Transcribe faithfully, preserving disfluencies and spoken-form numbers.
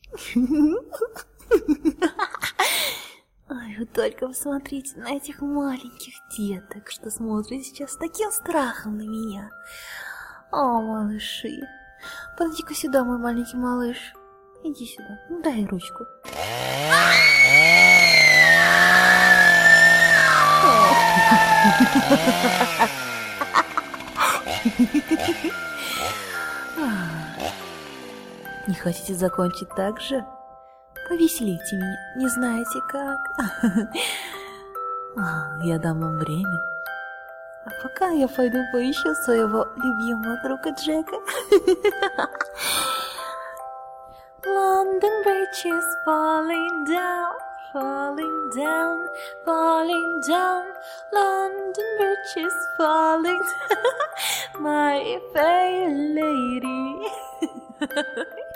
Ой, вы только посмотрите на этих маленьких деток, что смотрят сейчас с таким страхом на меня. О, малыши. Подойди-ка сюда, мой маленький малыш. Иди сюда, ну дай ручку. Не хотите закончить так же? Повеселите меня, не знаете как? Я дам вам время. А пока я пойду поищу своего любимого друга Джека. London Bridge is falling down, falling down, falling down. London Bridge is falling down, my fair lady.